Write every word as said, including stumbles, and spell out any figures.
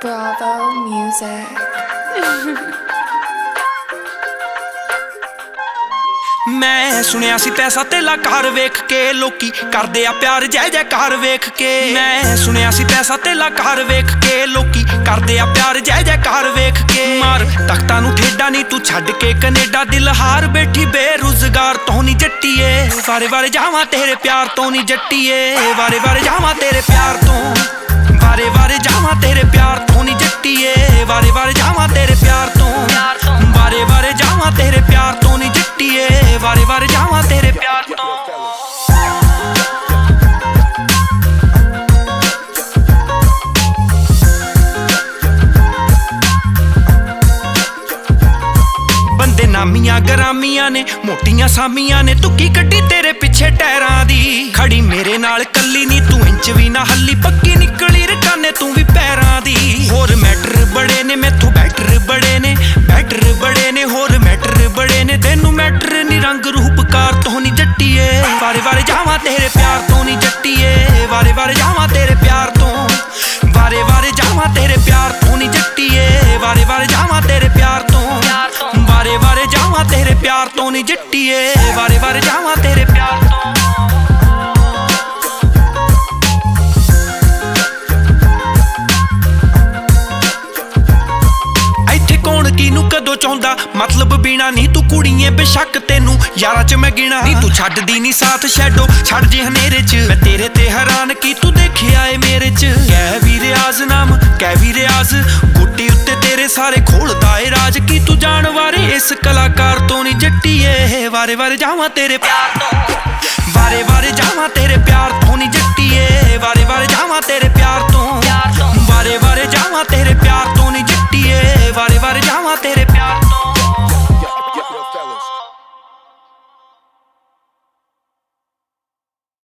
Bravo Music. मैं सुनिया सी पैसा तेला घर वेख के लोकी करदे आ प्यार जय जयकार वेख के। मैं सुनिया सी पैसा तेला घर वेख के लोकी करदे आ प्यार जय जयकार वेख के। मार तख्तां नूं ठेडा नी तू छड्ड के कनेडा दिल हार बैठी बेरोजगार तो नी जट्टीए। वारे वारे जावां तेरे प्यार तो नी जट्टीए। वारे वारे जावां तेरे प्यार तो वारे वारे जावां तेरे प्यार तो नी जट्टीए। वारे वारे जावां तेरे प्यार तो वारे वारे जावां तेरे प्यार तो नी जट्टीए। वारे वारे जावां तेरे प्यार तो। बंदे नामियां गरामियां ने मोटियां सामियां ने तुकी कड्डी तेरे पिछे टैरां दी। खड़ी मेरे नाल कल्ली नी तू इंच भी ना हल्ली पक्की निकली रकाने तू भी पैरां दी। होर मैटर बड़े ने मैथों बैटर बड़े ने बैटर बड़े ने होर मैटर बड़े ने तेनू मैटर नी रंग रूपकार तो नी जट्टीए। वारे वारे जावां तेरे प्यार तो नी जट्टीए। वारे वारे जावां तेरे प्यार तो वारे वारे जावां तेरे प्यार तो नी जट्टीए। वारे वारे जावां तेरे प्यार तो वारे वारे जावां तेरे प्यार तो नी जट्टीए। वारे वारे जावां तेरे प्यार तो। इत्थे कौन कीनू कदों चाहुंदा मतलब बिना नी तू कुड़िए बेशक तेनू यारां च मैं गिना नी तू छड्डदी नी साथ शैडो छड्ड जे हनेरे च। मैं तेरे ते हैरान की तू देखिया ए मेरे च। कै भी रियाज नाम कै भी रियाज गुट्टी उत्ते तेरे सारे खोलदा ए राज की तू जान वारे इस कलाकार तो नी जट्टीए। वारे वारे जावां तेरे प्यार तो वारे वारे जावां तेरे प्यार तो नी जट्टीए। वारे वारे जावां तेरे प्यार तो वारे वारे जावां तेरे प्यार तो नी जट्टीए। वारे वारे जावां तेरे